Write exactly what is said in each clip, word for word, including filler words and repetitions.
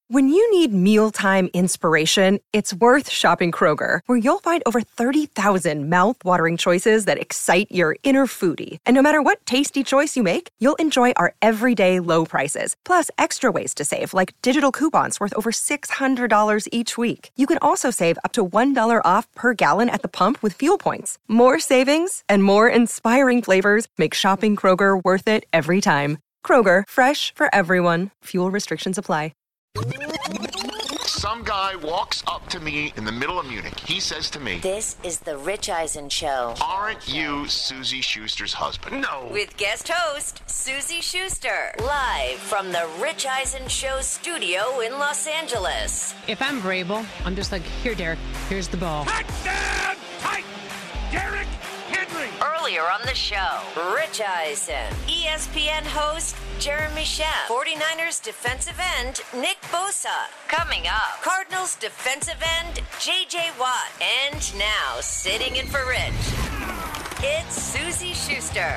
When you need mealtime inspiration, it's worth shopping Kroger, where you'll find over thirty thousand mouth-watering choices that excite your inner foodie. And no matter what tasty choice you make, you'll enjoy our everyday low prices, plus extra ways to save, like digital coupons worth over six hundred dollars each week. You can also save up to one dollar off per gallon at the pump with fuel points. More savings and more inspiring flavors make shopping Kroger worth it every time. Kroger, fresh for everyone. Fuel restrictions apply. Some guy walks up to me in the middle of Munich. He says to me, "This is the Rich Eisen Show. Aren't you Susie Schuster's husband?" No. With guest host, Susie Schuster. Live from the Rich Eisen Show studio in Los Angeles. If I'm Vrabel, I'm just like, here, Derek, here's the ball. Touchdown, Titan, Derek Henry. Earlier on the show, Rich Eisen. E S P N host, Jeremy Schaff. forty-niners defensive end, Nick Bosa. Coming up, Cardinals defensive end, J J Watt. And now, sitting in for Rich, it's Susie Schuster.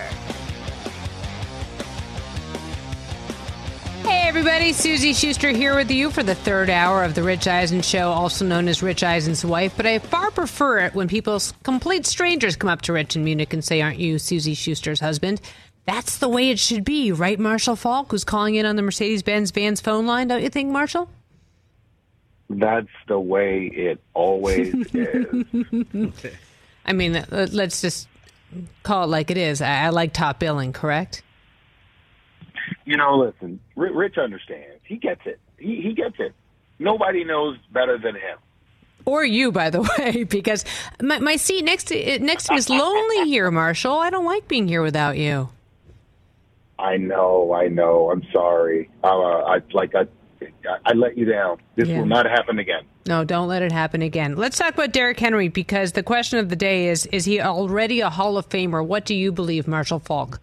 Hey everybody, Susie Schuster here with you for the third hour of the Rich Eisen Show, also known as Rich Eisen's wife, but I far prefer it when people, complete strangers, come up to Rich in Munich and say, "Aren't you Susie Schuster's husband?" That's the way it should be, right, Marshall Falk, who's calling in on the Mercedes-Benz Vans phone line, don't you think, Marshall? That's the way it always is. I mean, let's just call it like it is. I, I like top billing, correct? You know, listen, Rich understands. He gets it. He, he gets it. Nobody knows better than him. Or you, by the way, because my, my seat next to next to me is lonely here, Marshall. I don't like being here without you. I know, I know. I'm sorry. Uh, I like I, I let you down. This Yeah. will not happen again. No, don't let it happen again. Let's talk about Derek Henry, because the question of the day is: is he already a Hall of Famer? What do you believe, Marshall Falk?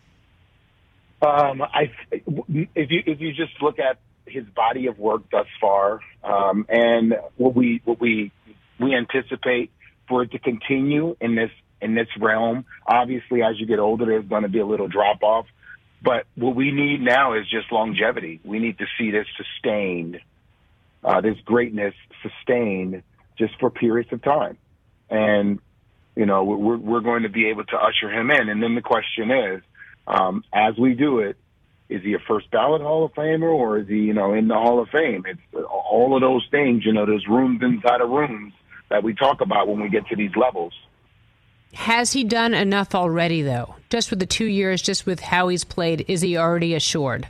Um, I if you if you just look at his body of work thus far, um, and what we what we we anticipate for it to continue in this in this realm. Obviously, as you get older, there's going to be a little drop off. But what we need now is just longevity. We need to see this sustained, uh, this greatness sustained just for periods of time. And, you know, we're, we're going to be able to usher him in. And then the question is, um, as we do it, is he a first ballot Hall of Famer, or is he, you know, in the Hall of Fame? It's all of those things, you know, there's rooms inside of rooms that we talk about when we get to these levels. Has he done enough already, though? Just with the two years, just with how he's played, is he already assured?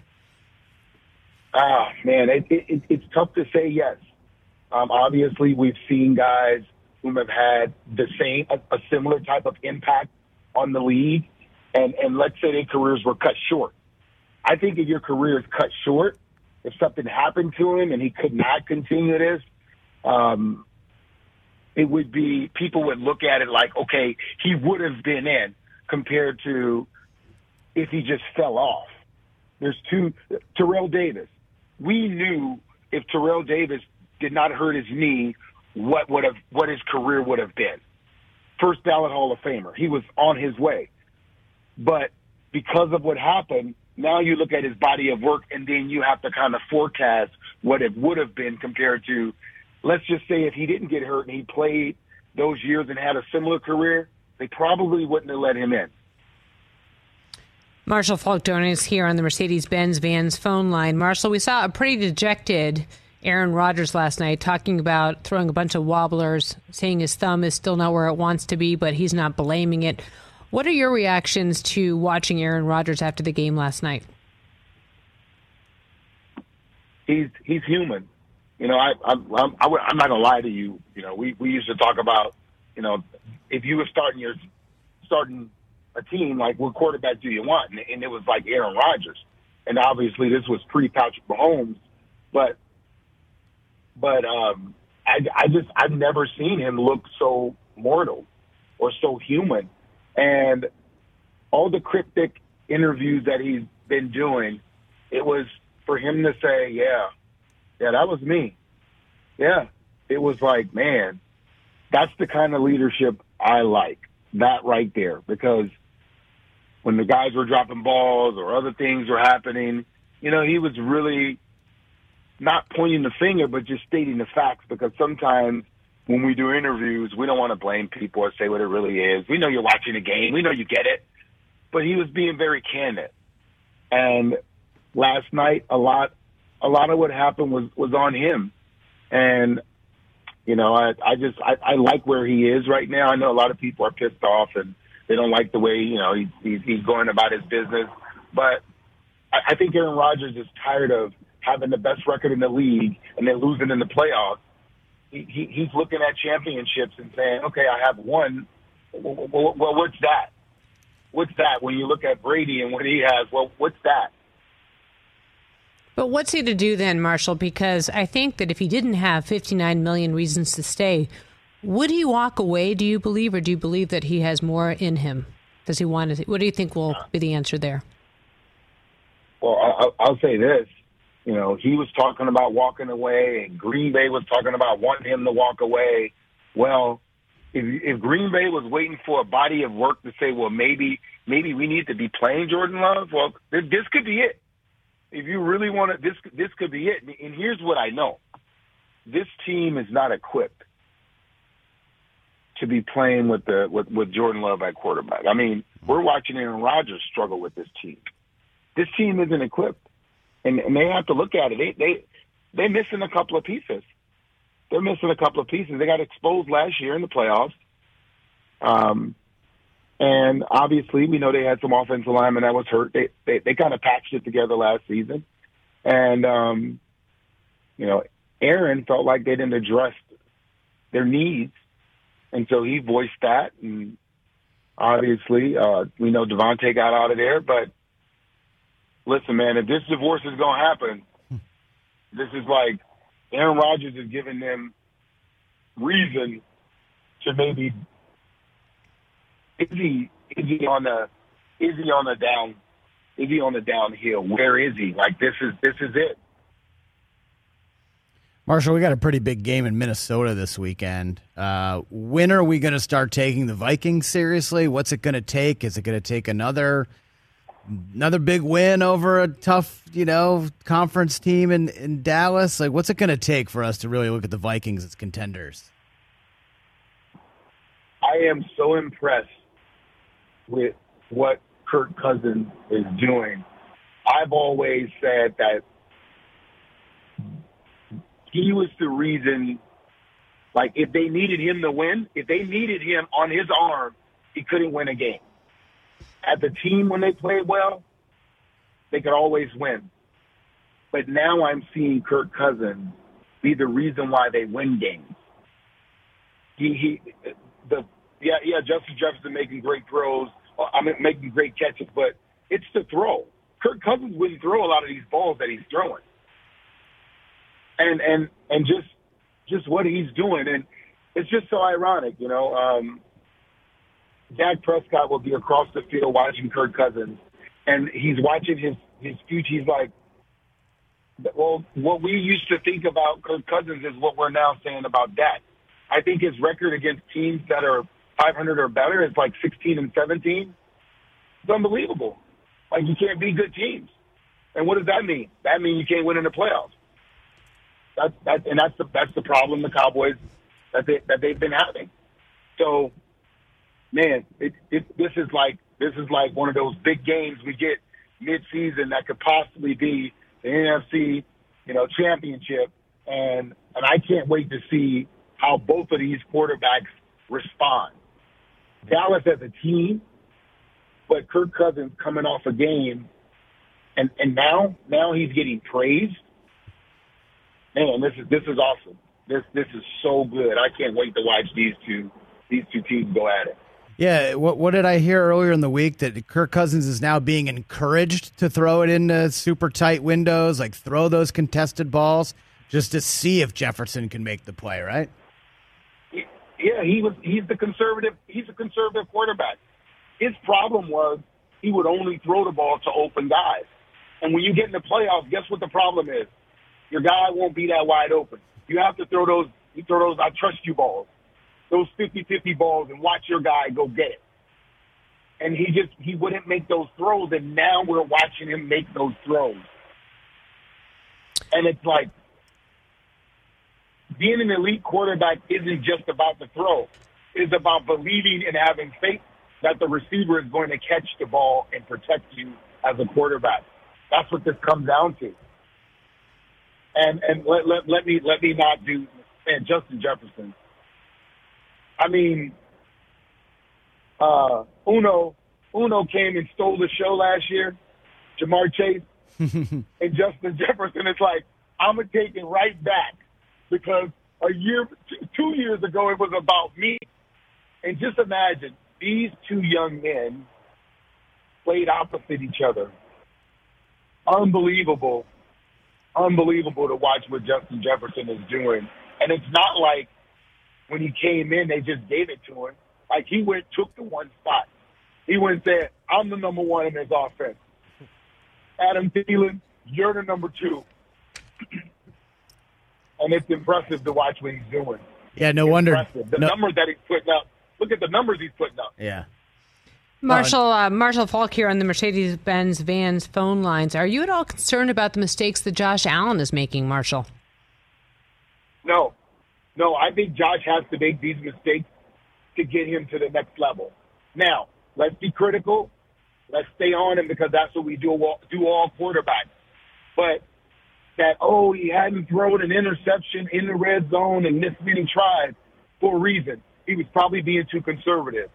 Ah, man, it, it, it's tough to say yes. Um, obviously, we've seen guys who have had the same, a, a similar type of impact on the league, and, and let's say their careers were cut short. I think if your career is cut short, if something happened to him and he could not continue this, um, it would be, people would look at it like, okay, he would have been in, compared to if he just fell off. There's two, Terrell Davis. We knew if Terrell Davis did not hurt his knee, what would have, what his career would have been. First ballot Hall of Famer. He was on his way. But because of what happened, now you look at his body of work, and then you have to kind of forecast what it would have been compared to, let's just say if he didn't get hurt and he played those years and had a similar career, they probably wouldn't have let him in. Marshall Falk joining us here on the Mercedes-Benz Vans phone line. Marshall, we saw a pretty dejected Aaron Rodgers last night talking about throwing a bunch of wobblers, saying his thumb is still not where it wants to be, but he's not blaming it. What are your reactions to watching Aaron Rodgers after the game last night? He's he's human. You know, I, I'm, I'm, I'm not going to lie to you. You know, we, we used to talk about, you know, if you were starting your starting a team, like, what quarterback do you want? And, and it was like Aaron Rodgers. And obviously this was pre-Patrick Mahomes. But, but um, I, I just, I've never seen him look so mortal or so human. And all the cryptic interviews that he's been doing, it was for him to say, yeah, yeah, that was me. Yeah. It was like, man, that's the kind of leadership I like. That right there. Because when the guys were dropping balls or other things were happening, you know, he was really not pointing the finger, but just stating the facts, because sometimes when we do interviews, we don't want to blame people or say what it really is. We know you're watching the game. We know you get it. But he was being very candid. And last night, a lot a lot of what happened was, was on him. And, you know, I, I just I, I like where he is right now. I know a lot of people are pissed off and they don't like the way, you know, he, he's, he's going about his business. But I, I think Aaron Rodgers is tired of having the best record in the league and then losing in the playoffs. He, he, he's looking at championships and saying, okay, I have one. Well, well, well, what's that? What's that? When you look at Brady and what he has, well, what's that? But what's he to do then, Marshall? Because I think that if he didn't have fifty-nine million reasons to stay, would he walk away, do you believe, or do you believe that he has more in him? Does he want to? What do you think will be the answer there? Well, I'll, I'll say this. You know, he was talking about walking away, and Green Bay was talking about wanting him to walk away. Well, if, if Green Bay was waiting for a body of work to say, well, maybe maybe we need to be playing Jordan Love, well, this could be it. If you really want to, this this could be it. And here's what I know. This team is not equipped to be playing with the with, with Jordan Love at quarterback. I mean, we're watching Aaron Rodgers struggle with this team. This team isn't equipped. And, and they have to look at it. They, they, they're missing a couple of pieces. They're missing a couple of pieces. They got exposed last year in the playoffs. Um, and obviously, we know they had some offensive linemen that was hurt. They they, they kind of patched it together last season. And, um, you know, Aaron felt like they didn't address their needs. And so he voiced that. And obviously, uh, we know Devontae got out of there. But listen, man, if this divorce is going to happen, this is like Aaron Rodgers is giving them reason to maybe is he is he on the is he on the down is he on the downhill? Where is he? Like this is this is it. Marshall, we got a pretty big game in Minnesota this weekend. Uh, when are we going to start taking the Vikings seriously? What's it going to take? Is it going to take another another big win over a tough, you know, conference team in, in Dallas? Like, what's it going to take for us to really look at the Vikings as contenders? I am so impressed with what Kirk Cousins is doing. I've always said that he was the reason, like, if they needed him to win, if they needed him on his arm, he couldn't win a game. As a team, when they played well, they could always win. But now I'm seeing Kirk Cousins be the reason why they win games. He, he, the yeah, yeah, Justin Jefferson making great throws. I mean, making great catches, but it's the throw. Kirk Cousins wouldn't throw a lot of these balls that he's throwing. And and and just just what he's doing, and it's just so ironic, you know. Um, Dak Prescott will be across the field watching Kirk Cousins, and he's watching his his future. He's like, well, what we used to think about Kirk Cousins is what we're now saying about Dak. I think his record against teams that are five hundred or better is like sixteen and seventeen. It's unbelievable. Like, you can't beat good teams, and what does that mean? That means you can't win in the playoffs. That's that, and that's the that's the problem the Cowboys that they that they've been having. So, man, it, it this is like this is like one of those big games we get mid-season that could possibly be the N F C, you know, championship, and and I can't wait to see how both of these quarterbacks respond. Dallas as a team, but Kirk Cousins coming off a game, and and now now he's getting praised. Man, this is this is awesome. This this is so good. I can't wait to watch these two these two teams go at it. Yeah, what what did I hear earlier in the week that Kirk Cousins is now being encouraged to throw it into super tight windows, like throw those contested balls, just to see if Jefferson can make the play, right? Yeah, he was. He's the conservative. He's a conservative quarterback. His problem was he would only throw the ball to open guys, and when you get in the playoffs, guess what the problem is? Your guy won't be that wide open. You have to throw those, you throw those I trust you balls, those fifty-fifty balls, and watch your guy go get it. And he just, he wouldn't make those throws, and now we're watching him make those throws. And it's like, being an elite quarterback isn't just about the throw. It's about believing and having faith that the receiver is going to catch the ball and protect you as a quarterback. That's what this comes down to. And and let let, let me let me not do man, Justin Jefferson. I mean, uh, Uno Uno came and stole the show last year, Jamar Chase, and Justin Jefferson is like, I'm gonna take it right back because a year, two years ago, it was about me. And just imagine these two young men played opposite each other. Unbelievable, unbelievable to watch what Justin Jefferson is doing. And it's not like when he came in, they just gave it to him. Like he went, took the one spot. He went and said, I'm the number one in this offense. Adam Thielen, you're the number two. And it's impressive to watch what he's doing. Yeah, no it's wonder. Impressive. The no, numbers that he's putting up. Look at the numbers he's putting up. Yeah. Marshall, uh, Marshall Falk here on the Mercedes-Benz Vans phone lines. Are you at all concerned about the mistakes that Josh Allen is making, Marshall? No. No, I think Josh has to make these mistakes to get him to the next level. Now, let's be critical. Let's stay on him because that's what we do, do all quarterbacks. But that, oh, he hadn't thrown an interception in the red zone and missed many tries for a reason. He was probably being too conservative.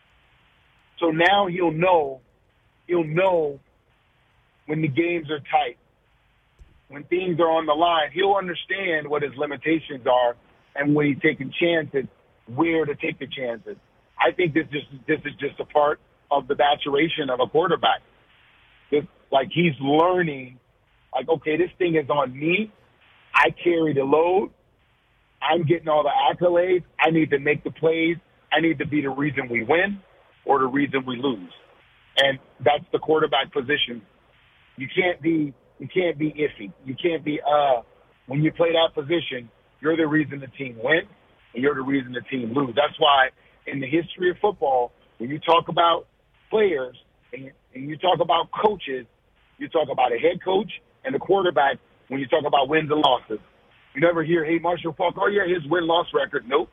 So now he'll know, he'll know when the games are tight, when things are on the line. He'll understand what his limitations are and when he's taking chances, where to take the chances. I think this is this is just a part of the maturation of a quarterback. It's like he's learning, like, okay, this thing is on me. I carry the load. I'm getting all the accolades. I need to make the plays. I need to be the reason we win or the reason we lose. And that's the quarterback position. You can't be you can't be iffy. You can't be uh when you play that position, you're the reason the team wins and you're the reason the team loses. That's why in the history of football, when you talk about players and, and you talk about coaches, you talk about a head coach and a quarterback when you talk about wins and losses. You never hear, hey, Marshall Falk, oh, yeah, his win-loss record. Nope.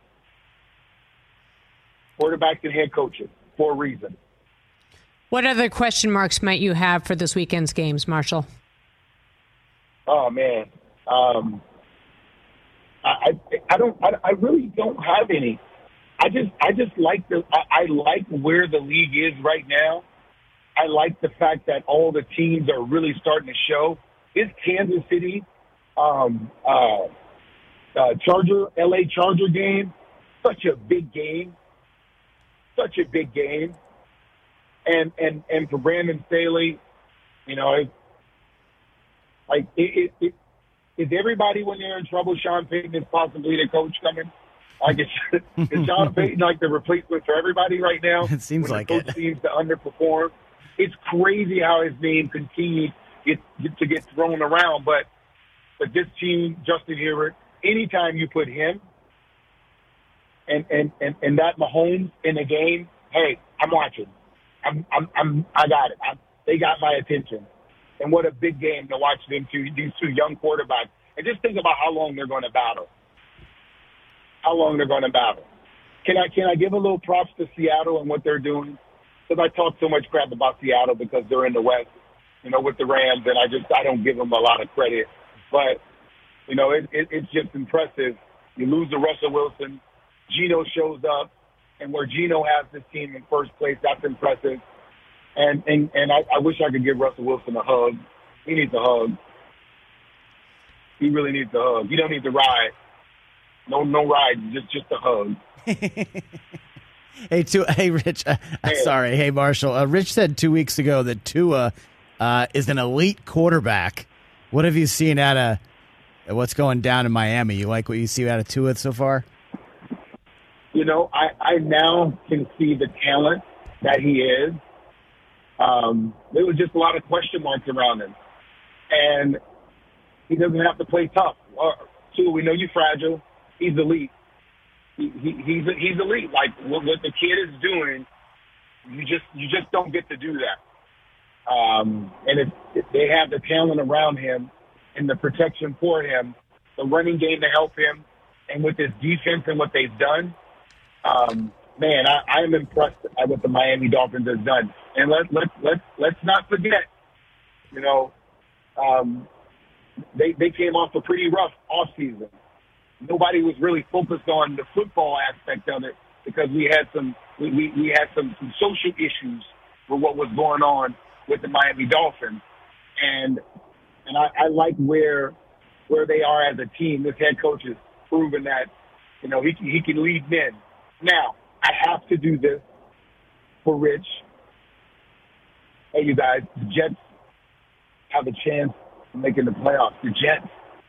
Quarterbacks and head coaches for a reason. What other question marks might you have for this weekend's games, Marshall? Oh, man. Um, I, I I don't I, I really don't have any. I just I just like the I, I like where the league is right now. I like the fact that all the teams are really starting to show. It's Kansas City um, uh, uh, Charger L A Charger game, such a big game, such a big game, and and and for Brandon Staley, you know, it, like it, it, it is everybody when they're in trouble. Sean Payton is possibly the coach coming. Like is, is Sean Payton like the replacement for everybody right now? It seems when like the coach it seems to underperform. It's crazy how his name continues get, get, to get thrown around, but but this team, Justin Herbert, anytime you put him and and and, and that Mahomes in the game, hey, I'm watching. I'm I'm, I'm I got it. I, they got my attention. And what a big game to watch them two, these two young quarterbacks. And just think about how long they're going to battle. How long they're going to battle. Can I can I give a little props to Seattle and what they're doing? Because I talk so much crap about Seattle because they're in the West, you know, with the Rams, and I just I don't give them a lot of credit. But, you know, it, it, it's just impressive. You lose to Russell Wilson. Geno shows up, and where Geno has this team in first place, that's impressive. And and, and I, I wish I could give Russell Wilson a hug. He needs a hug. He really needs a hug. He don't need to ride. No, no ride. Just just a hug. Hey, two, hey, Rich. Uh, Hey. Sorry. Hey, Marshall. Uh, Rich said two weeks ago that Tua uh, is an elite quarterback. What have you seen out of what's going down in Miami? You like what you see out of Tua so far? You know, I, I now can see the talent that he is. Um, there was just a lot of question marks around him. And he doesn't have to play tough. Uh, Tua, we know you're fragile. He's elite. He, he, he's he's elite. Like what, what the kid is doing, you just you just don't get to do that. Um, and if, if they have the talent around him and the protection for him, the running game to help him, and with this defense and what they've done, um, man, I, I am impressed at what the Miami Dolphins have done. And let let let let's not forget, you know, um, they they came off a pretty rough offseason. Nobody was really focused on the football aspect of it because we had some we, we, we had some, some social issues with what was going on with the Miami Dolphins, and and I, I like where where they are as a team. This head coach has proven that, you know, he can, he can lead men. Now I have to do this for Rich. Hey, you guys, the Jets have a chance of making the playoffs. The Jets.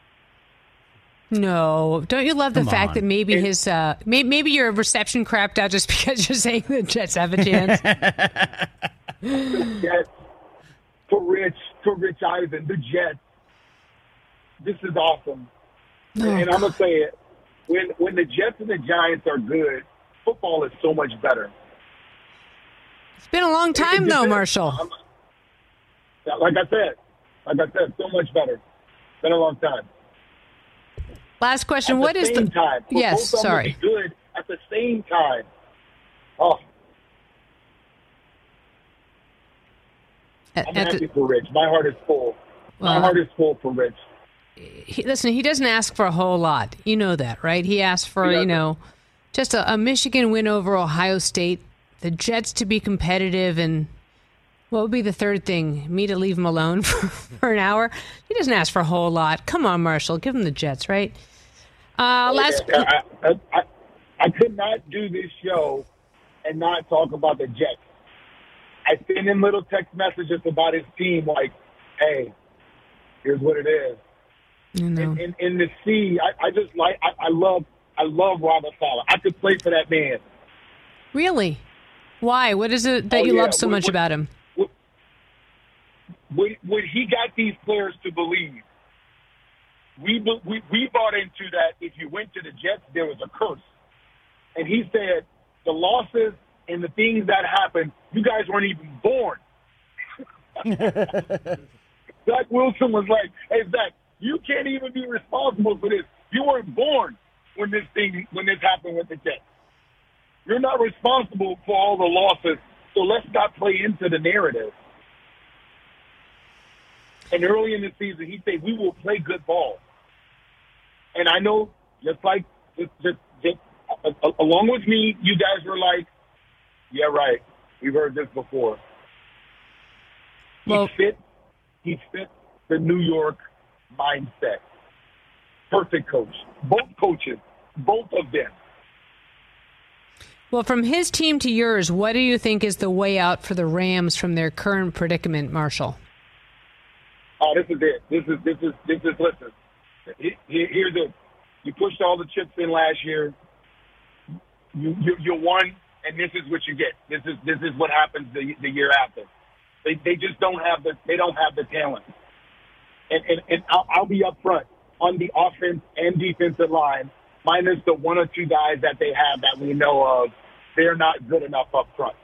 No, don't you love the Come fact on. that maybe It- his uh, maybe, maybe your reception crapped out just because you're saying the Jets have a chance? The Jets for Rich, for Rich Eisen, the Jets. This is awesome. Oh, and I'm going to say it. When, when the Jets and the Giants are good, football is so much better. It's been a long time It- it though, just- Marshall. I'm- Like I said, like I said, so much better. It's been a long time. Last question: At What the is same the time, for yes? both of them to Sorry. be good at the same time. Oh, At- I'm at the- happy for Rich. My heart is full. My Well, heart is full for Rich. he, listen, he doesn't ask for a whole lot. You know that, right? He asked for, He you doesn't. know, just a, a Michigan win over Ohio State, the Jets to be competitive, and what would be the third thing? Me to leave him alone for, for an hour? He doesn't ask for a whole lot. Come on, Marshall. Give him the Jets, right? Uh, last. I, I, I, I could not do this show and not talk about the Jets. I send him little text messages about his team like, hey, here's what it is. You know. And, and, and to see, I, I just like, I, I love, I love Robert Saleh. I could play for that man. Really? Why? What is it that Oh, you yeah. love so What- much what- about him? When, when he got these players to believe, we, be- we we bought into that if you went to the Jets, there was a curse. And he said, the losses and the things that happened, you guys weren't even born. Zach Wilson was like, hey, Zach, you can't even be responsible for this. You weren't born when this thing, when this happened with the Jets. You're not responsible for all the losses, so let's not play into the narrative. And early in the season, he said, we will play good ball. And I know, just like, just, just, just uh, uh, along with me, you guys were like, yeah, right. We've heard this before. He Well- fit, he fit the New York mindset. Perfect coach. Both coaches, both of them. Well, from his team to yours, what do you think is the way out for the Rams from their current predicament, Marshall? Oh, this is it. This is this is this is listen. He- he- Here's the you pushed all the chips in last year. You you, you won, and this is what you get. This is this is what happens the the year after. They they just don't have the they don't have the talent. And and, and I'll, I'll be up front on the offense and defensive line, minus the one or two guys that they have that we know of. They're not good enough up front.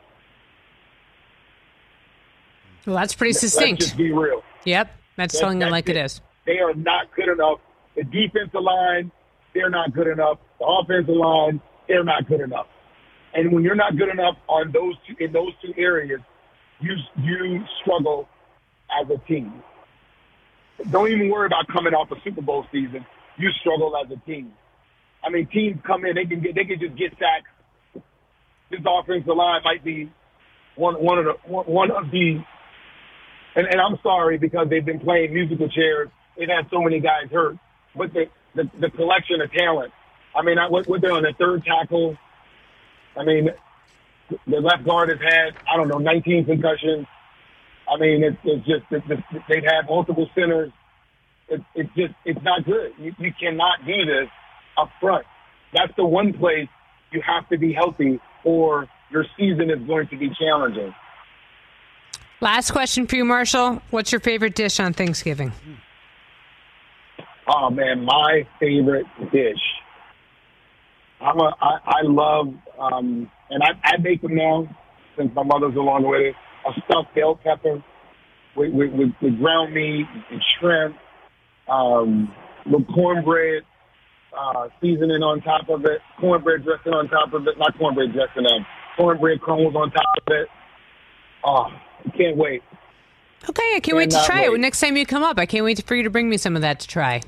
Well, that's pretty Let's succinct. just be real. Yep, that's That- telling it that's like it is. They are not good enough. The defensive line, they're not good enough. The offensive line, they're not good enough. And when you're not good enough on those two, in those two areas, you you struggle as a team. Don't even worry about coming off a Super Bowl season. You struggle as a team. I mean, teams come in, they can get, they can just get sacks. This offensive line might be one one of the one, one of the. And, and I'm sorry because they've been playing musical chairs. They've had so many guys hurt. But the, the, the collection of talent, I mean, I, what, what they're on the third tackle. I mean, the left guard has had, I don't know, nineteen concussions. I mean, it's, it's just, it's, it's, they've had multiple centers. It's, it's just, it's not good. You, you cannot do this up front. That's the one place you have to be healthy or your season is going to be challenging. Last question for you, Marshall. What's your favorite dish on Thanksgiving? Oh man, my favorite dish. I'm a, I, I love, um, and I, I make them now since my mother's along with it. A stuffed bell pepper with, with, with, with ground meat and shrimp, um, with cornbread, uh, seasoning on top of it, cornbread dressing on top of it, not cornbread dressing, um, cornbread crumbles on top of it. Oh, I can't wait. Okay, I can't wait to try wait. it. Next time you come up, I can't wait for you to bring me some of that to try.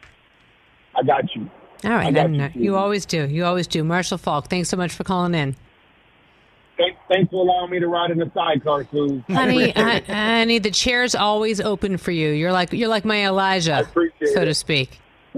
I got you. All right, then, you, you always do. You always do. Marshall Faulk, thanks so much for calling in. Thanks, thanks for allowing me to ride in the sidecar, Sue. Honey, I, honey, the chair's always open for you. You're like you're like my Elijah, so it. to speak.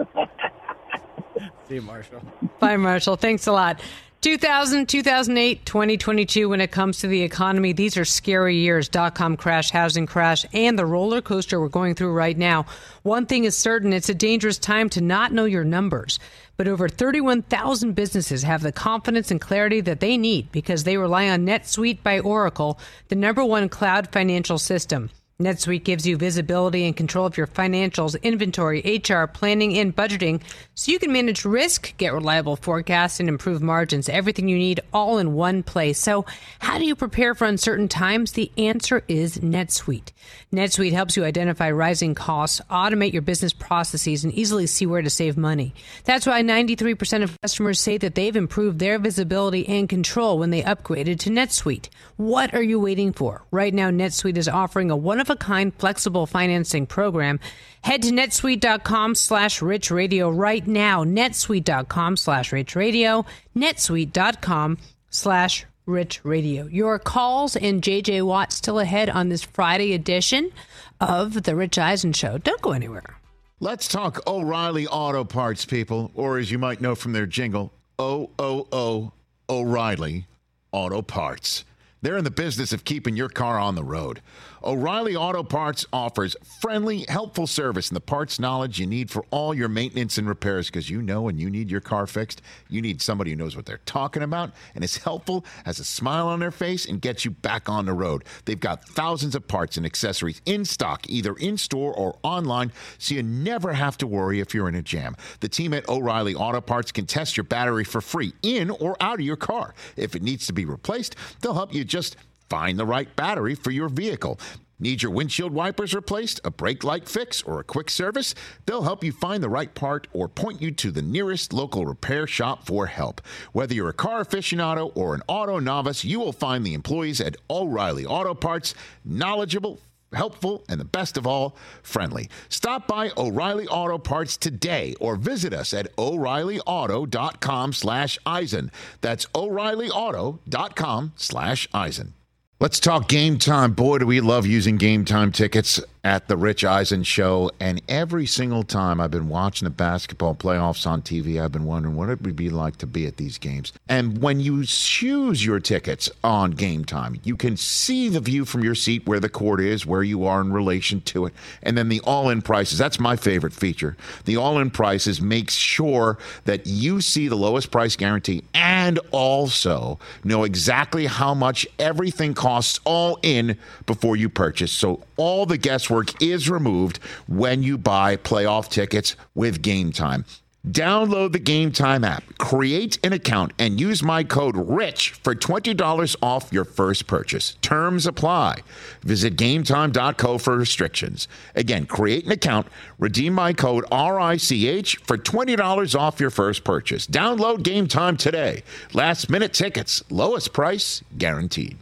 See you, Marshall. Bye, Marshall. Thanks a lot. two thousand, two thousand eight, twenty twenty-two, when it comes to the economy, these are scary years. Dot-com crash, housing crash, and the roller coaster we're going through right now. One thing is certain, it's a dangerous time to not know your numbers. But over thirty-one thousand businesses have the confidence and clarity that they need because they rely on NetSuite by Oracle, the number one cloud financial system. NetSuite gives you visibility and control of your financials, inventory, H R, planning, and budgeting so you can manage risk, get reliable forecasts, and improve margins. Everything you need all in one place. So how do you prepare for uncertain times? The answer is NetSuite. NetSuite helps you identify rising costs, automate your business processes, and easily see where to save money. That's why ninety-three percent of customers say that they've improved their visibility and control when they upgraded to NetSuite. What are you waiting for? Right now, NetSuite is offering a one-of-a-kind flexible financing program. Head to netsuite.com slash rich radio right now. netsuite.com slash rich radio. netsuite.com slash rich radio. Your calls and J J Watt still ahead on this Friday edition of The Rich Eisen Show. Don't go anywhere. Let's talk O'Reilly Auto Parts, people, or as you might know from their jingle, O O O O'Reilly Auto Parts. They're in the business of keeping your car on the road. O'Reilly Auto Parts offers friendly, helpful service and the parts knowledge you need for all your maintenance and repairs, because you know when you need your car fixed, you need somebody who knows what they're talking about and is helpful, has a smile on their face, and gets you back on the road. They've got thousands of parts and accessories in stock, either in-store or online, so you never have to worry if you're in a jam. The team at O'Reilly Auto Parts can test your battery for free in or out of your car. If it needs to be replaced, they'll help you just find the right battery for your vehicle. Need your windshield wipers replaced, a brake light fix, or a quick service? They'll help you find the right part or point you to the nearest local repair shop for help. Whether you're a car aficionado or an auto novice, you will find the employees at O'Reilly Auto Parts knowledgeable, helpful, and the best of all, friendly. Stop by O'Reilly Auto Parts today or visit us at O'Reillyauto.com slash Eisen. That's O'Reillyauto.com slash Eisen. Let's talk Game Time. Boy, do we love using Game Time tickets at the Rich Eisen Show. And every single time I've been watching the basketball playoffs on T V, I've been wondering what it would be like to be at these games. And when you choose your tickets on Game Time, you can see the view from your seat where the court is, where you are in relation to it, and then the all-in prices. That's my favorite feature. The all-in prices makes sure that you see the lowest price guarantee and also know exactly how much everything costs all in before you purchase. So all the guesswork is removed when you buy playoff tickets with Game Time. Download the Game Time app, create an account, and use my code RICH for twenty dollars off your first purchase. Terms apply. Visit game time dot co for restrictions. Again, create an account, redeem my code R I C H for twenty dollars off your first purchase. Download Game Time today. Last minute tickets, lowest price guaranteed.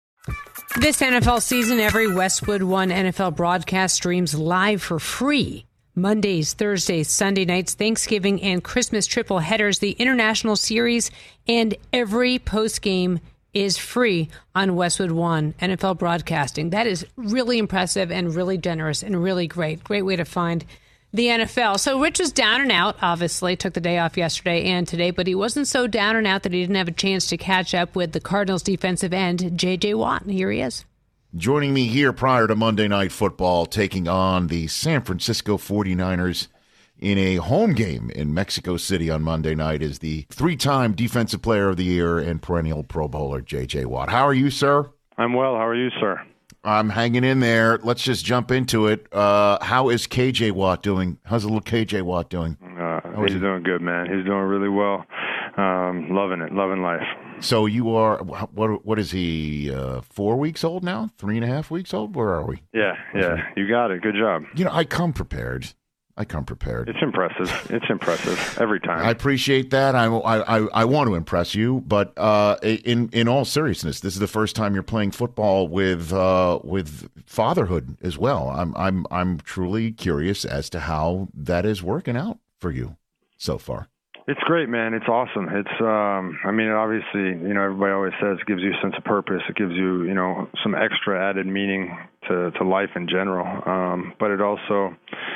This N F L season, every Westwood One N F L broadcast streams live for free. Mondays, Thursdays, Sunday nights, Thanksgiving, and Christmas triple headers, the International Series, and every postgame is free on Westwood One N F L Broadcasting. That is really impressive and really generous and really great. Great way to find the N F L. So Rich was down and out, obviously, took the day off yesterday and today, but he wasn't so down and out that he didn't have a chance to catch up with the Cardinals defensive end, J J Watt. And here he is. Joining me here prior to Monday Night Football, taking on the San Francisco forty-niners in a home game in Mexico City on Monday night, is the three-time Defensive Player of the Year and perennial Pro Bowler, J J Watt. How are you, sir? I'm well. How are you, sir? I'm hanging in there. Let's just jump into it. Uh, how is K J Watt doing? How's the little K J Watt doing? Uh, he's he? doing good, man. He's doing really well. Um, loving it. Loving life. So you are, what? What is he, uh, four weeks old now? Three and a half weeks old? Where are we? Yeah, yeah. You got it. Good job. You know, I come prepared. I come prepared. It's impressive. It's impressive every time. I appreciate that. I, I, I want to impress you, but uh, in in all seriousness, this is the first time you're playing football with uh, with fatherhood as well. I'm I'm I'm truly curious as to how that is working out for you so far. It's great, man. It's awesome. It's, um, I mean, obviously, you know, everybody always says it gives you a sense of purpose. It gives you, you know, some extra added meaning to, to life in general. Um, but it also,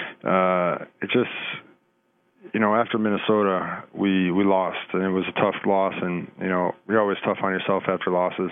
uh, it just, you know, after Minnesota, we, we lost, and it was a tough loss. And, you know, you're always tough on yourself after losses.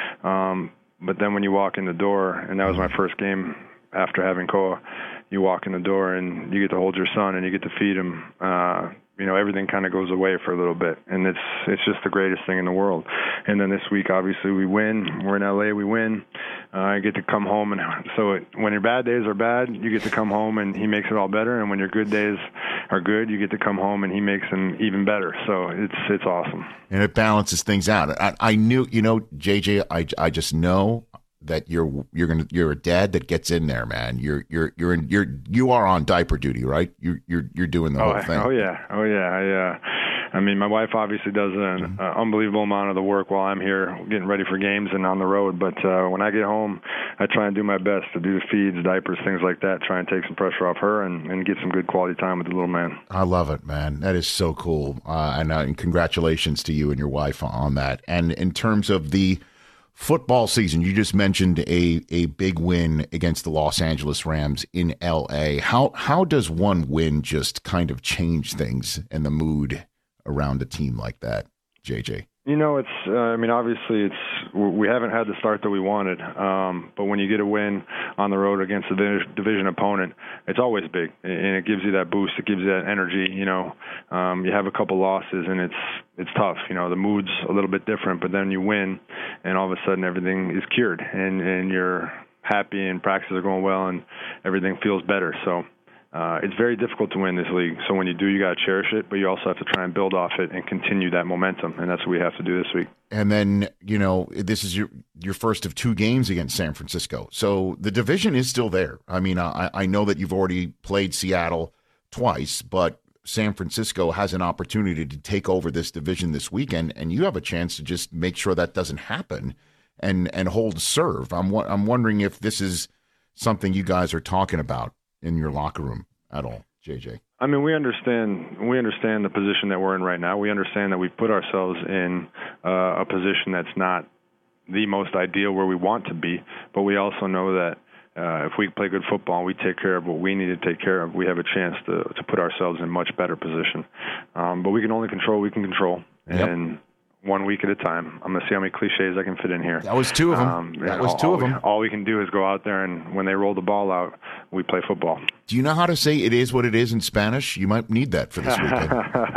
Um, but then when you walk in the door, and that was my first game after having Koa, you walk in the door and you get to hold your son and you get to feed him. Uh, you know, everything kind of goes away for a little bit, and it's it's just the greatest thing in the world. And then this week, obviously, we win. We're in L A, we win. Uh, I get to come home, and so it, when your bad days are bad, you get to come home, and he makes it all better. And when your good days are good, you get to come home, and he makes them even better. So it's it's awesome. And it balances things out. I, I knew, you know, J J, I, I just know that you're you're gonna you're a dad that gets in there, man. You're you're you're in, you're you are on diaper duty, right? You're you're you're doing the oh, whole thing. Oh yeah, oh yeah. I uh, I mean, my wife obviously does an uh, unbelievable amount of the work while I'm here getting ready for games and on the road. But uh, when I get home, I try and do my best to do the feeds, diapers, things like that. Try and take some pressure off her and, and get some good quality time with the little man. I love it, man. That is so cool. Uh, and, uh, and congratulations to you and your wife on that. And in terms of the football season, you just mentioned a a big win against the Los Angeles Rams in L A. How how does one win just kind of change things and the mood around a team like that, J J? You know, it's. Uh, I mean, obviously, it's. We haven't had the start that we wanted, um, but when you get a win on the road against a division opponent, it's always big, and it gives you that boost. It gives you that energy. You know, um, you have a couple losses, and it's it's tough. You know, the mood's a little bit different, but then you win, and all of a sudden everything is cured, and and you're happy, and practices are going well, and everything feels better. So. Uh, it's very difficult to win this league, so when you do, you got to cherish it, but you also have to try and build off it and continue that momentum, and that's what we have to do this week. And then, you know, this is your your first of two games against San Francisco, so the division is still there. I mean, I, I know that you've already played Seattle twice, but San Francisco has an opportunity to take over this division this weekend, and you have a chance to just make sure that doesn't happen and, and hold serve. I'm I'm wondering if this is something you guys are talking about in your locker room at all, J J? I mean, we understand we understand the position that we're in right now. We understand that we've put ourselves in uh, a position that's not the most ideal where we want to be, but we also know that uh, if we play good football and we take care of what we need to take care of, we have a chance to, to put ourselves in a much better position. Um, but we can only control what we can control, and yep. One week at a time. I'm going to see how many cliches I can fit in here. That was two of them. Um, that was two all, of them. All we can do is go out there, and when they roll the ball out, we play football. Do you know how to say "it is what it is" in Spanish? You might need that for this weekend.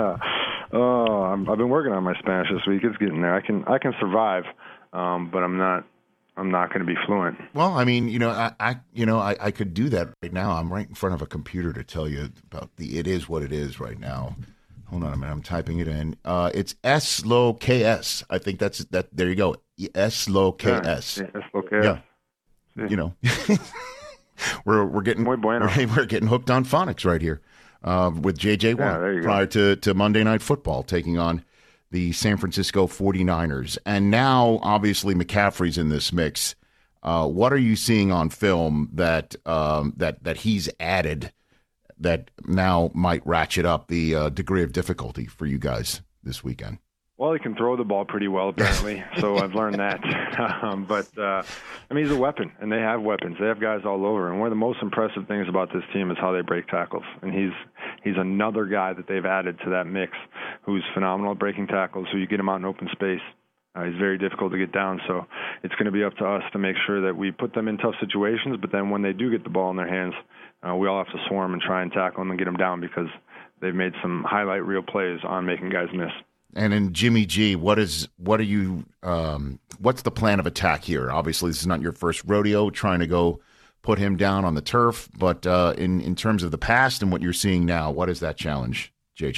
oh, I'm, I've been working on my Spanish this week. It's getting there. I can I can survive, um, but I'm not. I'm not going to be fluent. Well, I mean, you know, I, I you know, I, I could do that right now. I'm right in front of a computer to tell you about the "it is what it is" right now. Hold on a minute. I'm typing it in. Uh, it's S L O K S. I think that's that. There you go. S L O K S. Yeah, S L O K S. Yeah. yeah. You know, we're we're getting Muy bueno. we're, we're getting hooked on phonics right here uh, with J J Watt yeah, prior to, to Monday Night Football taking on the San Francisco forty-niners. And now, obviously, McCaffrey's in this mix. Uh, what are you seeing on film that um, that that he's added that now might ratchet up the uh, degree of difficulty for you guys this weekend? Well, he can throw the ball pretty well, apparently, so I've learned that. um, but, uh, I mean, he's a weapon, and they have weapons. They have guys all over, and one of the most impressive things about this team is how they break tackles. And he's he's another guy that they've added to that mix who's phenomenal at breaking tackles, so you get him out in open space. Uh, he's very difficult to get down, so it's going to be up to us to make sure that we put them in tough situations, but then when they do get the ball in their hands, uh, we all have to swarm and try and tackle them and get them down because they've made some highlight reel plays on making guys miss. And in Jimmy G, what is what are you? Um, what's the plan of attack here? Obviously, this is not your first rodeo trying to go put him down on the turf, but uh, in in terms of the past and what you're seeing now, what is that challenge, J J?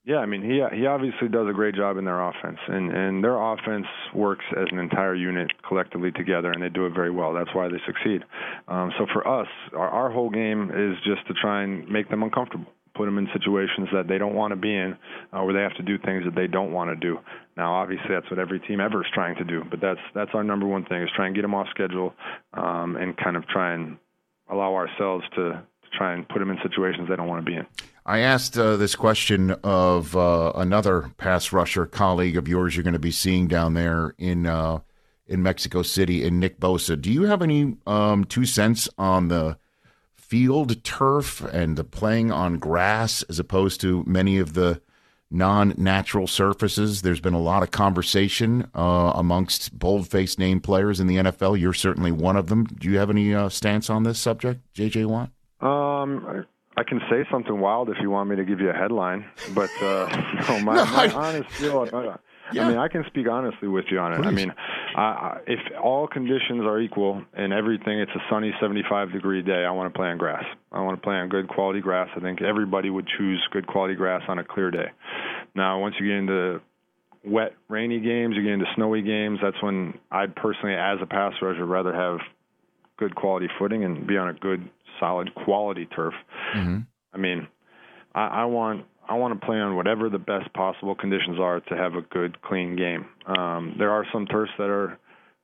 Yeah, I mean, he he obviously does a great job in their offense, and, and their offense works as an entire unit collectively together, and they do it very well. That's why they succeed. Um, so for us, our, our whole game is just to try and make them uncomfortable, put them in situations that they don't want to be in, uh, where they have to do things that they don't want to do. Now, obviously, that's what every team ever is trying to do, but that's that's our number one thing, is try and get them off schedule um, and kind of try and allow ourselves to, to try and put them in situations they don't want to be in. I asked uh, this question of uh, another pass rusher colleague of yours you're going to be seeing down there in uh, in Mexico City, in Nick Bosa. Do you have any um, two cents on the field turf and the playing on grass as opposed to many of the non-natural surfaces? There's been a lot of conversation uh, amongst bold-faced name players in the N F L. You're certainly one of them. Do you have any uh, stance on this subject, J J. Watt? Um. I can say something wild if you want me to give you a headline, but uh, no, my, no, my I, honest feel, uh, yeah. I mean, I can speak honestly with you on it. Please. I mean, uh, if all conditions are equal and everything, it's a sunny seventy-five degree day, I want to play on grass. I want to play on good quality grass. I think everybody would choose good quality grass on a clear day. Now, once you get into wet, rainy games, you get into snowy games, that's when I'd personally, as a pass rusher, rather have good quality footing and be on a good, solid quality turf. Mm-hmm. I mean, I, I want I want to play on whatever the best possible conditions are to have a good, clean game. Um, there are some turfs that are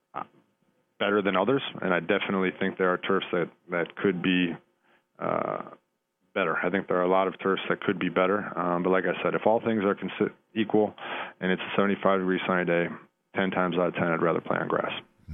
better than others, and I definitely think there are turfs that, that could be uh, better. I think there are a lot of turfs that could be better. Um, but like I said, if all things are consi- equal and it's a seventy-five degree sunny day, ten times out of ten, I'd rather play on grass.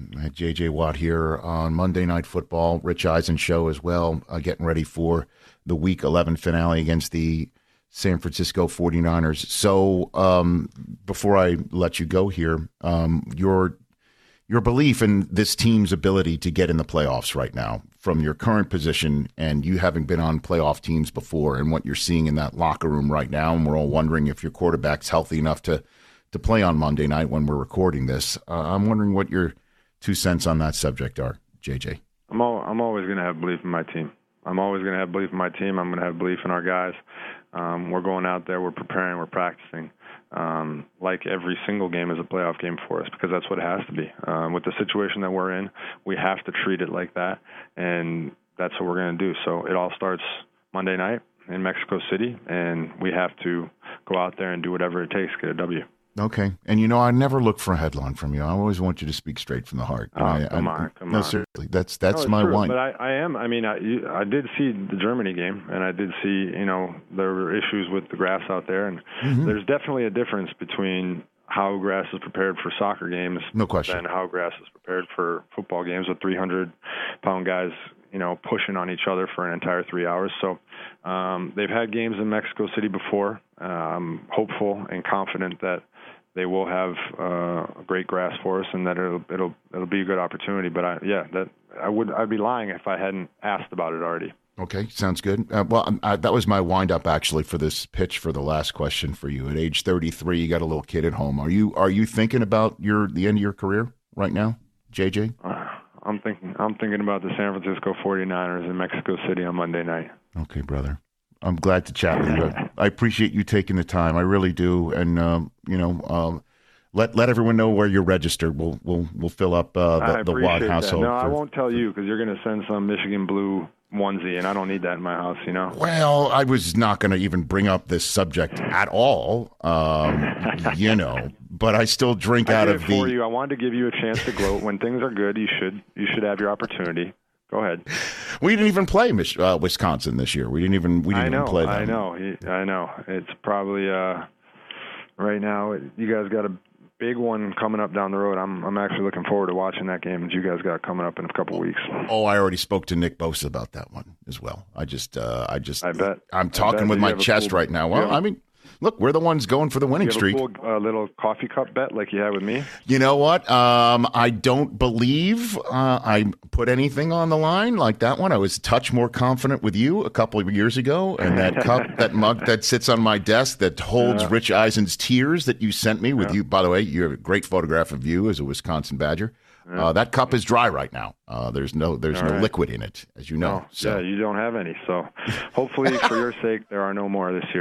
J J. Watt here on Monday Night Football. Rich Eisen show as well, uh, getting ready for the Week eleven finale against the San Francisco forty-niners. So um, before I let you go here, um, your your belief in this team's ability to get in the playoffs right now from your current position and you having been on playoff teams before and what you're seeing in that locker room right now, and we're all wondering if your quarterback's healthy enough to, to play on Monday night when we're recording this. Uh, I'm wondering what your two cents on that subject are, J J. I'm all, I'm always going to have belief in my team. I'm always going to have belief in my team. I'm going to have belief in our guys. Um, we're going out there. We're preparing. We're practicing. Um, like every single game is a playoff game for us because that's what it has to be. Um, with the situation that we're in, we have to treat it like that, and that's what we're going to do. So it all starts Monday night in Mexico City, and we have to go out there and do whatever it takes to get a W. Okay. And, you know, I never look for a headline from you. I always want you to speak straight from the heart. Oh, I, come I, on, come no, on. seriously, that's that's no, my true, one. But I, I am, I mean, I, you, I did see the Germany game, and I did see, you know, there were issues with the grass out there. And mm-hmm. there's definitely a difference between how grass is prepared for soccer games no question. than how grass is prepared for football games with three hundred pound guys, you know, pushing on each other for an entire three hours. So um, they've had games in Mexico City before. Uh, I'm hopeful and confident that they will have uh, great grass for us, and that it'll it'll it'll be a good opportunity. But I, yeah, that I would I'd be lying if I hadn't asked about it already. Okay, sounds good. Uh, well, I, that was my wind-up actually for this pitch for the last question for you. At age thirty-three, you got a little kid at home. Are you are you thinking about your the end of your career right now, J J? Uh, I'm thinking I'm thinking about the San Francisco forty-niners in Mexico City on Monday night. Okay, brother. I'm glad to chat with you. I appreciate you taking the time. I really do. And, um, you know, um, let let everyone know where you're registered. We'll we'll we'll fill up uh, the, the Watt household. No, for, I won't tell you because you're going to send some Michigan blue onesie, and I don't need that in my house, you know? Well, I was not going to even bring up this subject at all, um, you know, but I still drink I out did of it the... for you. I wanted to give you a chance to gloat. When things are good, you should you should have your opportunity. Go ahead. We didn't even play Mich- uh, Wisconsin this year. We didn't even we didn't I know, even play them. I know. I know. It's probably uh, right now. You guys got a big one coming up down the road. I'm I'm actually looking forward to watching that game that you guys got coming up in a couple weeks. Oh, I already spoke to Nick Bosa about that one as well. I just uh, I just I bet I'm talking bet. with my chest cool, right now. Well, I mean. Look, we're the ones going for the winning you have streak. A cool, uh, little coffee cup bet like you had with me. You know what? Um, I don't believe uh, I put anything on the line like that one. I was a touch more confident with you a couple of years ago, and that cup, that mug that sits on my desk that holds yeah. Rich Eisen's tears that you sent me with yeah. you. By the way, you have a great photograph of you as a Wisconsin Badger. Yeah. Uh, that cup is dry right now. Uh, there's no there's All no right. liquid in it, as you know. Oh, so. Yeah, you don't have any. So hopefully, for your sake, there are no more this year.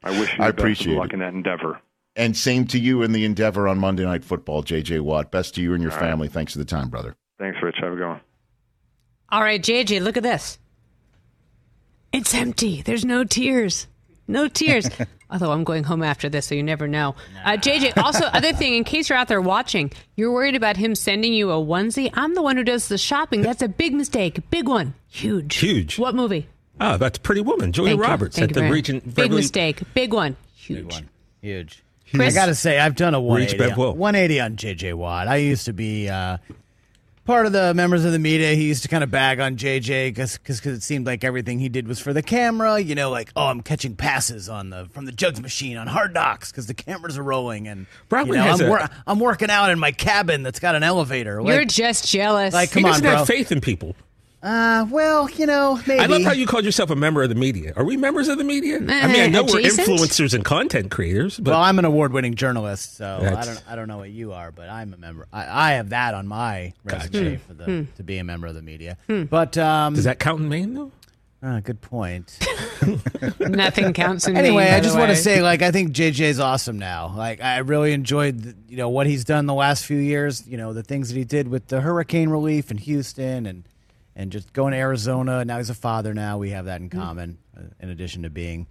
I wish you I the best of appreciate luck it. in that endeavor. And same to you in the endeavor on Monday Night Football, J J Watt. Best to you and your All family. right. Thanks for the time, brother. Thanks, Rich. Have a good one. All right, J J, look at this. It's empty. There's no tears. No tears. Although I'm going home after this, so you never know. Uh, J J, also, other thing, in case you're out there watching, you're worried about him sending you a onesie. I'm the one who does the shopping. That's a big mistake. Big one. Huge. Huge. What movie? Oh, that's Pretty Woman, Julia Thank you. Roberts Thank at you the very- Regent. Big Beverly- mistake. Big one. Huge. Big one. Huge. Chris? I got to say, I've done a Reach one eighty, back well. one eighty on J J Watt. I used to be uh, part of the members of the media. He used to kind of bag on J J because it seemed like everything he did was for the camera. You know, like, oh, I'm catching passes on the from the Jugs machine on Hard Knocks because the cameras are rolling. And Broadway you know, has I'm, a- wor- I'm working out in my cabin that's got an elevator. You're Like, just jealous. like, He come on, doesn't bro. have faith in people. Uh, well, you know, maybe. I love how you called yourself a member of the media. Are we members of the media? I mean, I know we're adjacent? influencers and content creators, but Well, I'm an award-winning journalist, so I That's- don't I don't know what you are, but I'm a member. I, I have that on my resume for the to be a member of the media. But um, does that count in Maine, though? ah, good point. Nothing counts in Anyway, Maine, by I the just want way. to say, like, I think J J's awesome now. Like, I really enjoyed, the, you know, what he's done the last few years. You know, the things that he did with the hurricane relief in Houston, and and just going to Arizona. Now he's a father. Now we have that in common, uh, in addition to being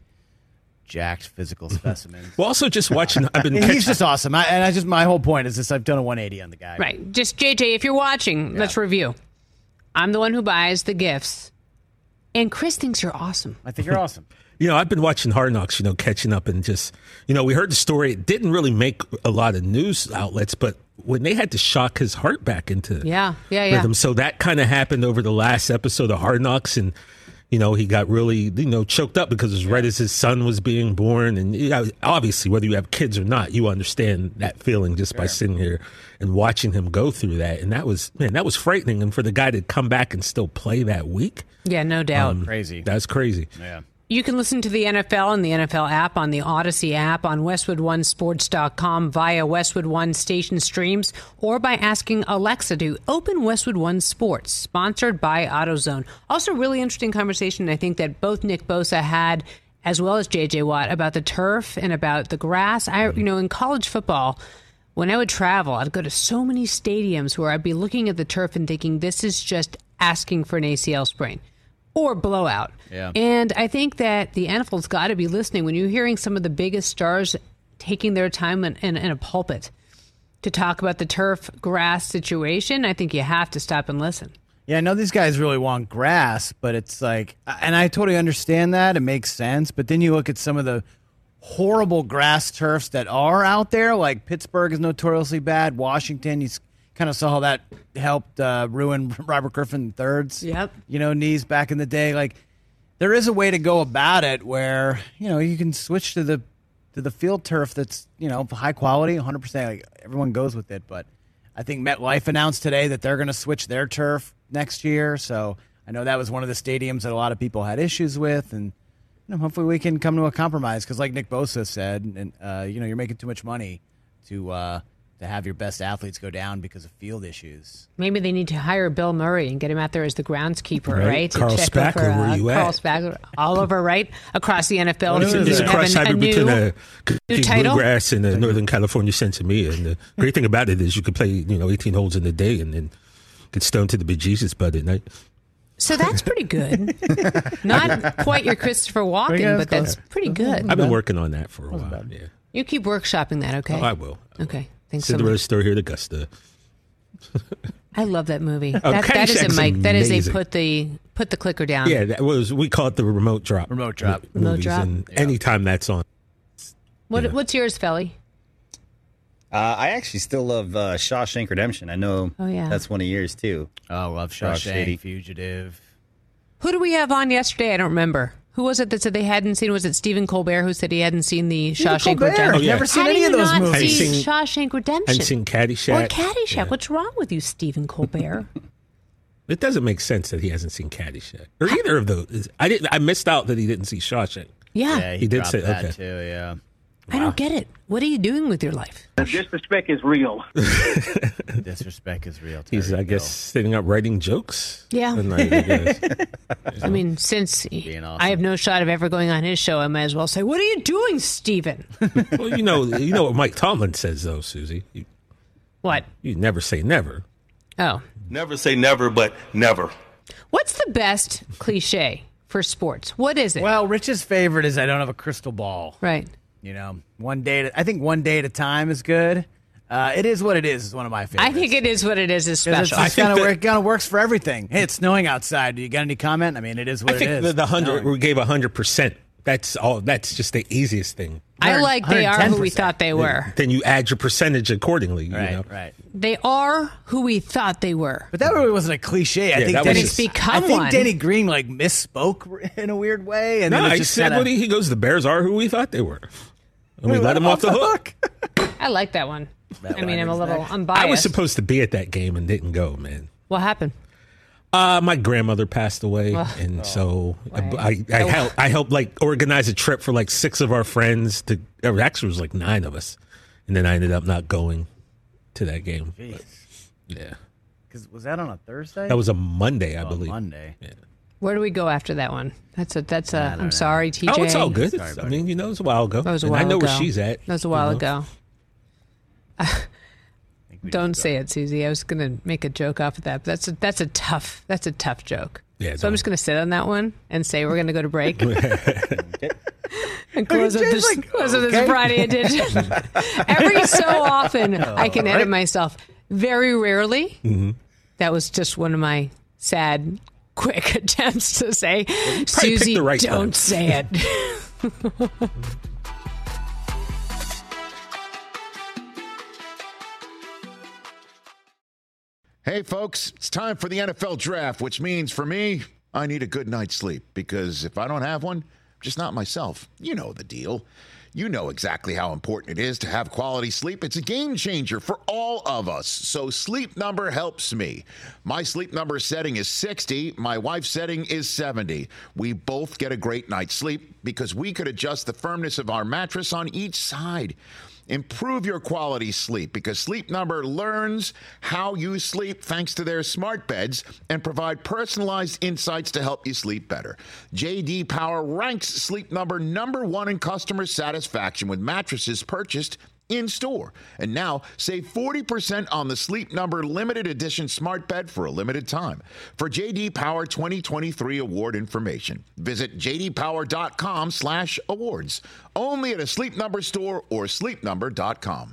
jacked physical specimens. Well, also just watching. I've been. And catch- he's just awesome. I, and I just my whole point is this: I've done a one eighty on the guy. Right. Just J J, if you're watching, let's review. I'm the one who buys the gifts. And Chris thinks you're awesome. I think you're awesome. You know, I've been watching Hard Knocks, you know, catching up and just, you know, we heard the story. It didn't really make a lot of news outlets, but when they had to shock his heart back into Yeah, yeah, yeah. rhythm. So that kind of happened over the last episode of Hard Knocks. And, you know, he got really, you know, choked up because it was right as his son was being born. And you know, obviously, whether you have kids or not, you understand that feeling just by sitting here and watching him go through that. And that was, man, that was frightening. And for the guy to come back and still play that week. Yeah, no doubt. um, Crazy. That's crazy. Yeah. You can listen to the N F L and the N F L app on the Odyssey app, on Westwood One Sports dot com, via Westwood One station streams, or by asking Alexa to open Westwood One Sports, sponsored by AutoZone. Also, really interesting conversation, I think, that both Nick Bosa had, as well as J J Watt, about the turf and about the grass. I, you know, in college football, when I would travel, I'd go to so many stadiums where I'd be looking at the turf and thinking, this is just asking for an A C L sprain. Or blowout. Yeah. And I think that the N F L's got to be listening when you're hearing some of the biggest stars taking their time in, in, in a pulpit to talk about the turf grass situation. I think you have to stop and listen. Yeah, I know these guys really want grass, but it's like, and I totally understand that. It makes sense. But then you look at some of the horrible grass turfs that are out there, like Pittsburgh is notoriously bad. Washington, you kind of saw how that helped uh, ruin Robert Griffin the third's, Yep. you know, knees back in the day. Like, there is a way to go about it where, you know, you can switch to the to the field turf that's, you know, high quality, one hundred percent. Like, everyone goes with it. But I think MetLife announced today that they're going to switch their turf next year. So I know that was one of the stadiums that a lot of people had issues with. And you know, hopefully we can come to a compromise because like Nick Bosa said, and uh, you know, you're making too much money to uh, to have your best athletes go down because of field issues. Maybe they need to hire Bill Murray and get him out there as the groundskeeper, Right. right? To Carl check Spackler, over, uh, where you at? Carl Spackler, all over, right? Across the N F L. What is to it? There's a have cross an- a hybrid new- between a new Kentucky title? bluegrass and a Northern California Sensimilla. And the great thing about it is you could play, you know, eighteen holes in a day and then get stoned to the bejesus bud at night. So that's pretty good. Not quite your Christopher Walken, Yeah, but that's that's pretty good. I've been working on that for a while. Yeah. You keep workshopping that, okay? Oh, I will. Okay. Thanks so Cinderella much. story here at Augusta. I love that movie. Oh, that, that is a Caddyshack's Mike. That is a amazing. put the put the clicker down. Yeah, that was we call it the remote drop. Remote drop. mo- Remote movies, drop. and anytime that's on. What Yeah. What's yours, Felly? Uh, I actually still love uh, Shawshank Redemption. I know Oh, yeah. that's one of yours, too. Oh, love Rock City. Shawshank, Fugitive. Who do we have on yesterday? I don't remember. Who was it that said they hadn't seen? Was it Stephen Colbert who said he hadn't seen the Shawshank Colbert. Redemption? I've yeah. never seen How do any you of those not movies. see I've seen- Shawshank Redemption? I've seen Caddyshack. Or Caddyshack. Yeah. What's wrong with you, Stephen Colbert? It doesn't make sense that he hasn't seen Caddyshack or either of those. I didn't. I missed out that he didn't see Shawshank. Yeah. Yeah, he, He did dropped say- that okay. too. Yeah. I don't get it. What are you doing with your life? The disrespect is real. Disrespect is real. He's, I guess, sitting up writing jokes. Yeah. At night, I guess. I mean, since awesome. I have no shot of ever going on his show, I might as well say, "What are you doing, Steven?" Well, you know, you know what Mike Tomlin says, though, Susie. You, what? You never say never. Oh. Never say never, but never. What's the best cliche for sports? What is it? Well, Rich's favorite is I don't have a crystal ball. Right. You know, one day. At, I think one day at a time is good. Uh, it is what it is. Is one of my favorites. I think it is what it is. Is special. It's kind of work, kind of works for everything. Hey, it's snowing outside. Do you got any comment? I mean, it is what I think it is. The, the hundred Snowing. we gave a hundred percent. That's all. That's just the easiest thing. I like they are who we thought they were. Then you add your percentage accordingly. You Right, know? right. They are who we thought they were. But that really wasn't a cliche. I Yeah, think that Denny, was just- It's become I think one. Denny Green like misspoke in a weird way, and No, then it he just said kinda, what he, he goes. The Bears are who we thought they were, and we, let him off the hook. I like that one. That I mean, one I'm a is little next. unbiased. I was supposed to be at that game and didn't go, man. What happened? Uh, my grandmother passed away, Ugh. and so Right. I I, I, helped, I helped like organize a trip for like six of our friends. To or actually, it was like nine of us, and then I ended up not going to that game. Jeez. But, yeah, Because was that on a Thursday? that was a Monday, I Oh, believe. Monday. Yeah. Where do we go after that one? That's a. That's a. I don't I'm know. sorry, T J. Oh, it's all good. Sorry, It's- I buddy. mean, you know, it was a while ago. That was a and while I know ago. where she's at. That was a while you know. ago. We Don't just say it, Susie. I was going to make a joke off of that, but that's a, that's a tough that's a tough joke. Yeah, so I'm don't. just going to sit on that one and say we're going to go to break and close up Jay's this, like, close up this okay. Friday edition. Every so often, I can edit right. myself. Very rarely. Mm-hmm. That was just one of my sad, quick attempts to say, probably Susie, picked the right don't time." say it. Hey, folks, it's time for the N F L draft, which means for me, I need a good night's sleep because if I don't have one, I'm just not myself. You know the deal. You know exactly how important it is to have quality sleep. It's a game changer for all of us. So Sleep Number helps me. My Sleep Number setting is sixty. My wife's setting is seventy. We both get a great night's sleep because we could adjust the firmness of our mattress on each side. Improve your quality sleep because Sleep Number learns how you sleep thanks to their smart beds and provide personalized insights to help you sleep better. J D Power ranks Sleep Number number one in customer satisfaction with mattresses purchased in store. And now save forty percent on the Sleep Number limited edition smart bed for a limited time. For J D Power twenty twenty-three award information, visit j d power dot com slash awards. Only at a Sleep Number store or sleep number dot com.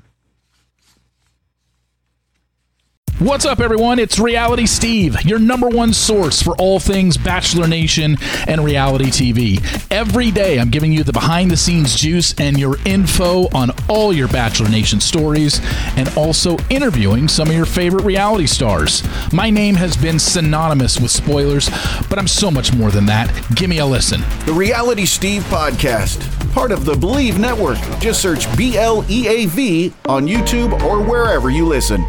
What's up, everyone? It's Reality Steve, your number one source for all things Bachelor Nation and reality T V. Every day, I'm giving you the behind-the-scenes juice and your info on all your Bachelor Nation stories and also interviewing some of your favorite reality stars. My name has been synonymous with spoilers, but I'm so much more than that. Give me a listen. The Reality Steve Podcast, part of the Believe Network. Just search B L E A V on YouTube or wherever you listen.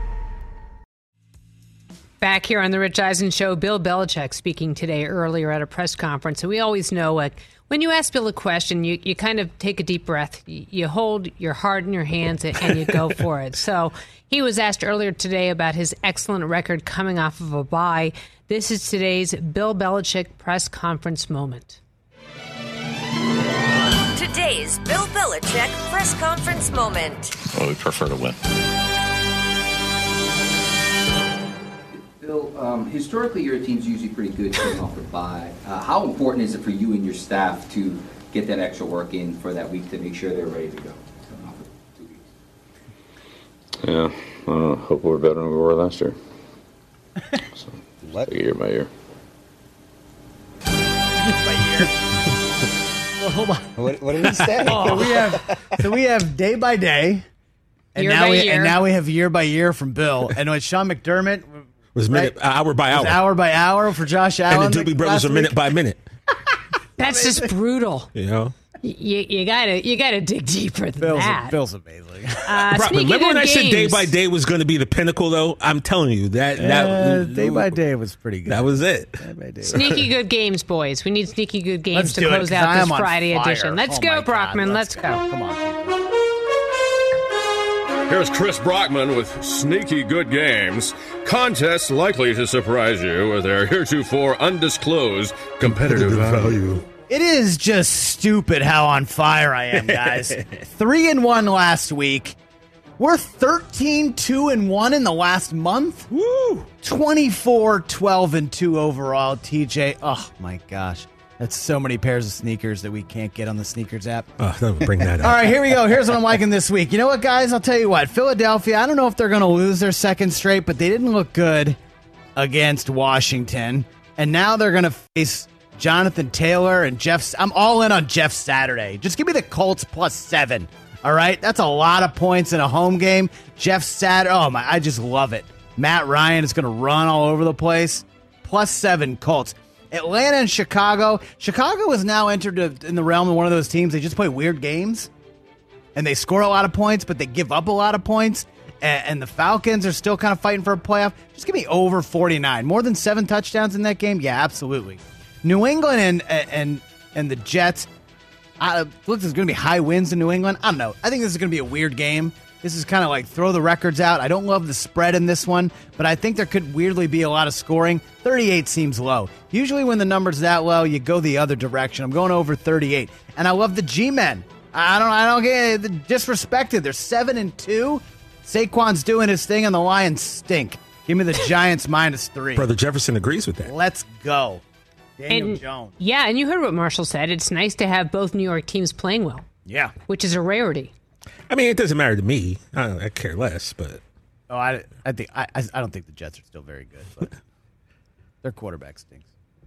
Back here on the Rich Eisen Show, Bill Belichick speaking today earlier at a press conference. And we always know, like, when you ask Bill a question, you, you kind of take a deep breath. You, you hold your heart in your hands and, and you go for it. So he was asked earlier today about his excellent record coming off of a bye. This is today's Bill Belichick press conference moment. Today's Bill Belichick press conference moment. Well, we prefer to win. Bill, um, historically, your team's usually pretty good coming off a bye. Uh, how important is it for you and your staff to get that extra work in for that week to make sure they're ready to go? Coming off of two weeks. Yeah, I don't know. Hope we're better than we were last year. So, What? year by year. by year. Well, hold on. What, what did he say? so we have so we have day by day, and Year now by we year. and now we have year by year from Bill. And when Sean McDermott Was minute right, hour by was hour, hour by hour for Josh Allen, and the Doobie Brothers last are minute week. by minute. That's just brutal. You know, You, you gotta you gotta dig deeper than Bill's, that. Bill's amazing. Uh, Brock, sneaky remember good when I said day games. by day was going to be the pinnacle, though? I'm telling you that Uh, that day by day was pretty good. That was it. Day by day. Sneaky good games, boys. We need sneaky good games Let's to do it, close 'cause out I this am on Friday fire. edition. Let's Oh go, my God, Brockman. Let's, let's go. go. Come on, people. Here's Chris Brockman with Sneaky Good Games. Contests likely to surprise you with their heretofore undisclosed competitive value. It is just stupid how on fire I am, guys. Three and one last week. We're thirteen, two and one in the last month. Woo! twenty-four, twelve and two overall, T J. Oh, my gosh. That's so many pairs of sneakers that we can't get on the sneakers app. Oh, don't bring that up. All right, here we go. Here's what I'm liking this week. You know what, guys? I'll tell you what. Philadelphia, I don't know if they're going to lose their second straight, but they didn't look good against Washington. And now they're going to face Jonathan Taylor and Jeff. I'm all in on Jeff Saturday. Just give me the Colts plus seven. All right? That's a lot of points in a home game. Jeff Saturday. Oh, my. I just love it. Matt Ryan is going to run all over the place. Plus seven Colts. Atlanta and Chicago. Chicago has now entered in the realm of one of those teams. They just play weird games, and they score a lot of points, but they give up a lot of points. And, and the Falcons are still kind of fighting for a playoff. Just give me over forty-nine. More than seven touchdowns in that game? Yeah, absolutely. New England and and and the Jets. I, look, there's going to be high wins in New England. I don't know. I think this is going to be a weird game. This is kind of like throw the records out. I don't love the spread in this one, but I think there could weirdly be a lot of scoring. thirty-eight seems low. Usually when the number's that low, you go the other direction. I'm going over thirty-eight. And I love the G-men. I don't I don't get it. Disrespected. They're seven and two. Saquon's doing his thing and the Lions stink. Give me the Giants minus three. Brother Jefferson agrees with that. Let's go. Daniel And, Jones. yeah, and you heard what Marshall said. It's nice to have both New York teams playing well. Yeah. Which is a rarity. I mean, it doesn't matter to me. I, don't, I care less, but Oh, I, I think I, I don't think the Jets are still very good, but their quarterback stinks.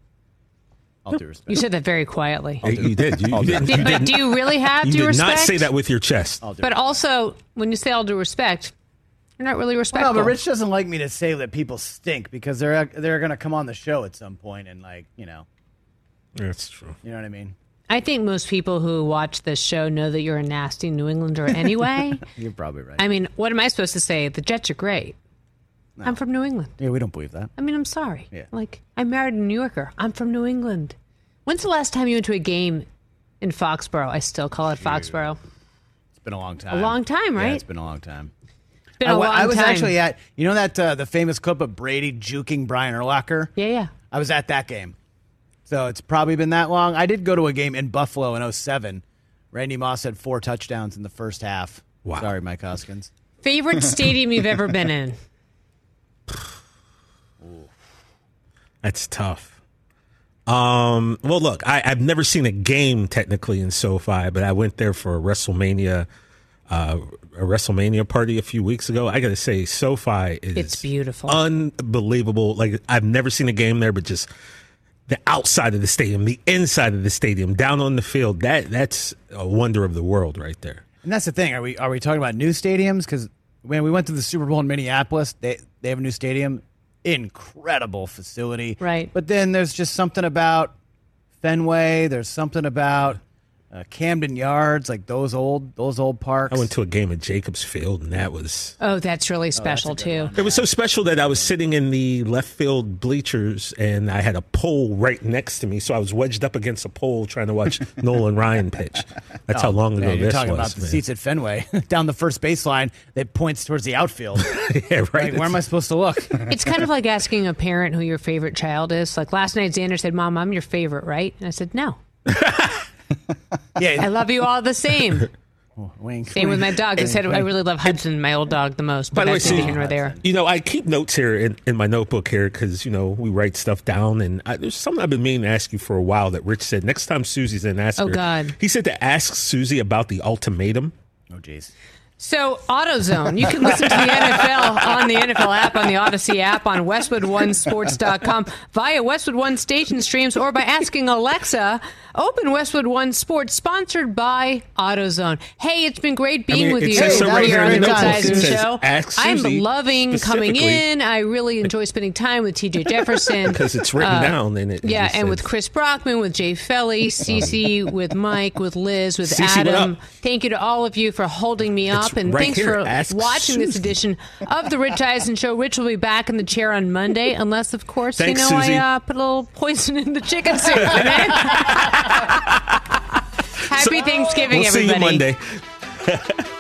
All due respect. You said that very quietly. Hey, you did. You, you didn't, Did- you but didn't- do you really have you due did respect? not say that with your chest. But also, when you say all due respect, you're not really Well, respectful. no, but Rich doesn't like me to say that people stink because they're they're going to come on the show at some point and like you know. That's true. You know what I mean? I think most people who watch this show know that you're a nasty New Englander anyway. You're probably right. I mean, what am I supposed to say? The Jets are great. No. I'm from New England. Yeah, we don't believe that. I mean, I'm sorry. Yeah. Like, I married a New Yorker. I'm from New England. When's the last time you went to a game in Foxborough? I still call it Foxborough. It's been a long time. A long time, right? Yeah, it's been a long time. It's been I a wa- long I was time. actually at you know that uh, the famous clip of Brady juking Brian Urlacher. Yeah, yeah. I was at that game. So it's probably been that long. I did go to a game in Buffalo in oh seven. Randy Moss had four touchdowns in the first half. Wow. Sorry, Mike Hoskins. Favorite stadium you've ever been in? That's tough. Um, well, look, I, I've never seen a game technically in SoFi, but I went there for a WrestleMania, uh, a WrestleMania party a few weeks ago. I got to say, SoFi is It's beautiful, unbelievable. Like I've never seen a game there, but just the outside of the stadium, the inside of the stadium, down on the field. That that's a wonder of the world right there. And that's the thing. Are we are we talking about new stadiums? Because when we went to the Super Bowl in Minneapolis, they they have a new stadium, incredible facility. Right. But then there's just something about Fenway. There's something about uh, Camden Yards, like those old those old parks. I went to a game at Jacobs Field, and that was Oh, that's really special, too. It was so special that I was sitting in the left field bleachers and I had a pole right next to me. So I was wedged up against a pole trying to watch Nolan Ryan pitch. That's how Oh, long ago man, you're this talking was. about the man. seats at Fenway down the first baseline that points towards the outfield. yeah, right. Like, where am I supposed to look? It's kind of like asking a parent who your favorite child is. Like last night, Xander said, Mom, I'm your favorite, right? And I said, no. Yeah, I love you all the same. Wink. Same with my dog. I Wink, said I wink. really love Hudson, my old dog, the most. By But the way, that's neither see, here nor there. you know, I keep notes here in, in my notebook here because, you know, we write stuff down. And I, there's something I've been meaning to ask you for a while that Rich said. Next time Susie's in, ask Oh, her. God. He said to ask Susie about the ultimatum. Oh, jeez. So, AutoZone. You can listen to the N F L on the N F L app, on the Odyssey app, on Westwood One Sports dot com, via Westwood One station streams, or by asking Alexa, open Westwood One Sports, sponsored by AutoZone. Hey, it's been great being I mean, with it you says so right here here on in the the Rich notebook. Eisen It says, Show. "Ask I'm Susie loving coming specifically." in. I really enjoy spending time with T J Jefferson. Because it's written Uh, down in it. Yeah, just and says- with Chris Brockman, with Jay Felly, Cece, with Mike, with Liz, with Cece, what Adam. up? Thank you to all of you for holding me It's up, and right thanks here. for Ask watching this Susie. edition of the Rich Eisen Show. Rich will be back in the chair on Monday, unless, of course, Thanks, you know, Susie. I uh, put a little poison in the chicken soup. Happy Thanksgiving, we'll everybody. see you Monday.